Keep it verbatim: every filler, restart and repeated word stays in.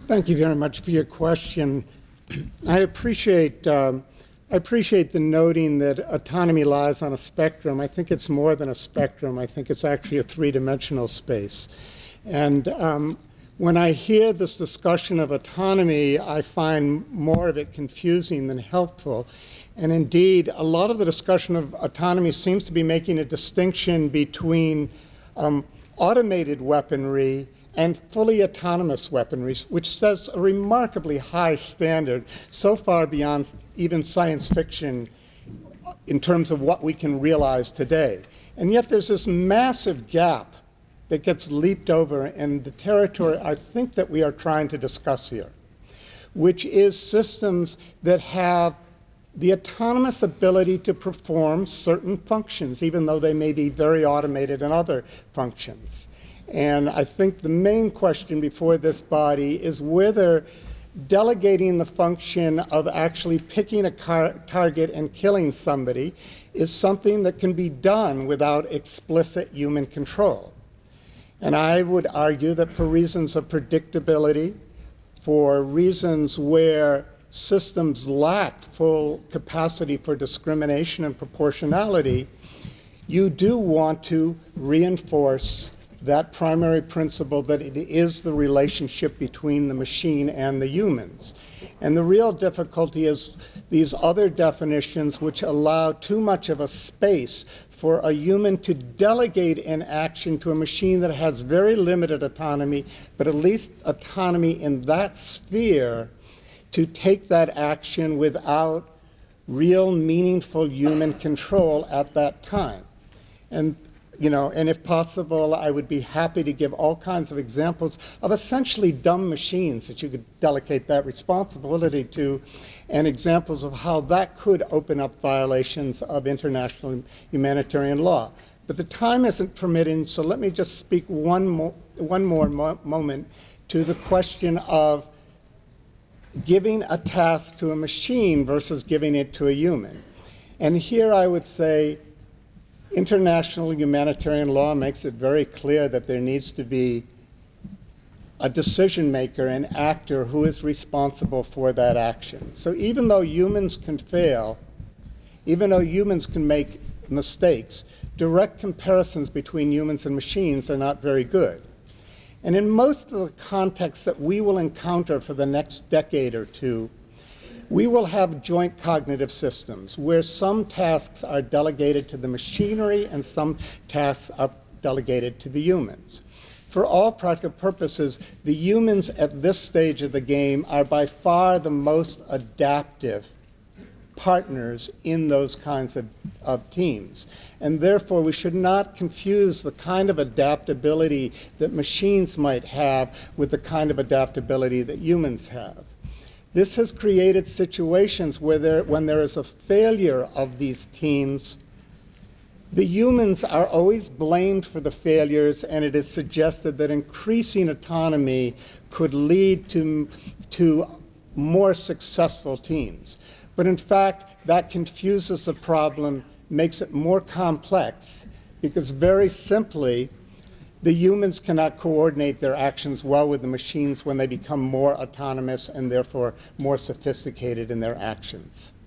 Thank you very much for your question. I appreciate um, I appreciate the noting that autonomy lies on a spectrum. I think it's more than a spectrum. I think it's actually a three-dimensional space. And um, when I hear this discussion of autonomy, I find more of it confusing than helpful. And indeed, a lot of the discussion of autonomy seems to be making a distinction between um, automated weaponry and fully autonomous weaponry, which sets a remarkably high standard, so far beyond even science fiction in terms of what we can realize today. And yet there's this massive gap that gets leaped over in the territory I think that we are trying to discuss here, which is systems that have the autonomous ability to perform certain functions, even though they may be very automated in other functions. And I think the main question before this body is whether delegating the function of actually picking a target and killing somebody is something that can be done without explicit human control. And I would argue that for reasons of predictability, for reasons where systems lack full capacity for discrimination and proportionality, you do want to reinforce that primary principle that it is the relationship between the machine and the humans. And the real difficulty is these other definitions which allow too much of a space for a human to delegate an action to a machine that has very limited autonomy, but at least autonomy in that sphere to take that action without real meaningful human control at that time. And you know, and if possible, I would be happy to give all kinds of examples of essentially dumb machines that you could delegate that responsibility to, and examples of how that could open up violations of international humanitarian law. But the time isn't permitting, so let me just speak one more, one more mo moment to the question of giving a task to a machine versus giving it to a human. And here I would say, international humanitarian law makes it very clear that there needs to be a decision maker, an actor who is responsible for that action. So even though humans can fail, even though humans can make mistakes, direct comparisons between humans and machines are not very good. And in most of the contexts that we will encounter for the next decade or two, we will have joint cognitive systems where some tasks are delegated to the machinery and some tasks are delegated to the humans. For all practical purposes, the humans at this stage of the game are by far the most adaptive partners in those kinds of, of teams. And therefore, we should not confuse the kind of adaptability that machines might have with the kind of adaptability that humans have. This has created situations where there, when there is a failure of these teams, the humans are always blamed for the failures, and it is suggested that increasing autonomy could lead to, to more successful teams. But in fact, that confuses the problem, makes it more complex, because very simply, the humans cannot coordinate their actions well with the machines when they become more autonomous and therefore more sophisticated in their actions.